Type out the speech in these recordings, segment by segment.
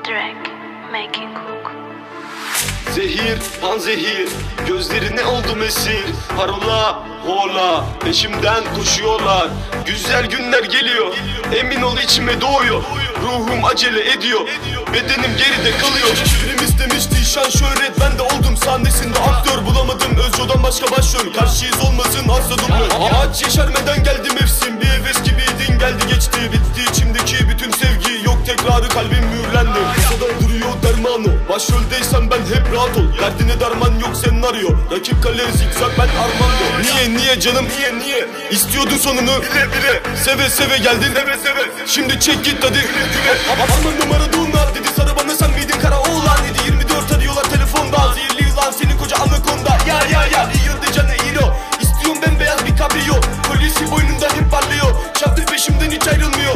Drake, making cook. Zehir, panzehir, gözlerine oldum esir. Parola, hola, peşimden koşuyorlar. Güzel günler geliyor, emin ol içime doğuyor. Ruhum acele ediyor, bedenim geride kalıyor. Film istemişti şan şöhret, ben de oldum sahnesinde aktör. Bulamadım Özco'dan başka başrol, karşıyız olmasın hastadım mı? Ağaç yeşermeden geldi mevsim, bir heves gibiydin geldi geçti. Bitti içimdeki bütün sevgi, yok tekrarı kalbim mühürlendi. Kasada duruyor dermanı, başroldeysen ben hep rahat ol. Derdine derman yok senin arıyor, rakip kale zikzak ben Armando. Niye canım niye İstiyordun sonunu bile seve seve geldin Şimdi çek git hadi Aman numara Duna dedi sarı bana sen miydin kara oğlan dedi 24 arıyorlar telefonda zehirli yılan senin koca anakonda ya Rio de Janeiro İstiyorum bembeyaz bir kabrio Kolyesi boynunda hep parlıyor Şartı peşimden hiç ayrılmıyor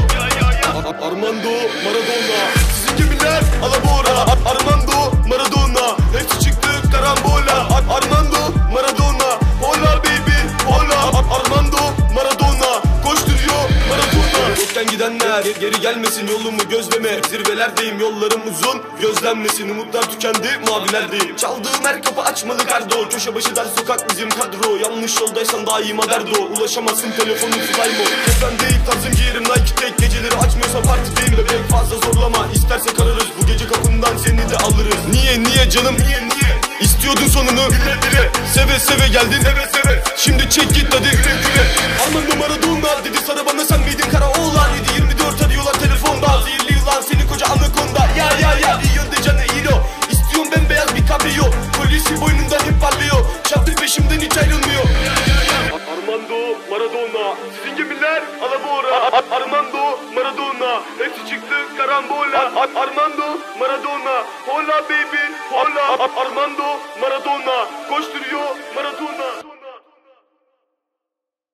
Armando Maradona sizin gemiler alabora Armando Maradona hepsi çıktı karambola Armando Maradona hola baby hola Armando Maradona koşturuyor Maradona Yoktan gidenler geri gelmesin yolumu gözleme Zirvelerdeyim yollarım uzun gözlenmesin Umutlar tükendi mavilerdeyim Çaldığım her kapı açmalı kardo Köşe başı dar sokak bizim kadro Yanlış yoldaysan daima derdo Ulaşamazsın telefonun fly mode Kefen değil tarzım giyerim Nike tek Geceleri açmıyorsa partideyim bebek fazla zorlama İsterse kararız bu gece kapından seni de alırız Niye canım niye İstiyordun sonunu bile seve seve geldin Şimdi çek git hadi Armando Maradona dedi sarı bana sen miydin kara oğlan dedi 24 arıyorlar telefonda zehirli yılan senin koca anakonda ya Rio de Janeiro İstiyorum bembeyaz bir kabrio Kolyesi boynunda hep parlıyor Şartı peşimden hiç ayrılmıyor Armando Maradona sizin gemiler alabora Armando Maradona hepsi çıktı karambola Armando Maradona hola baby hola Armando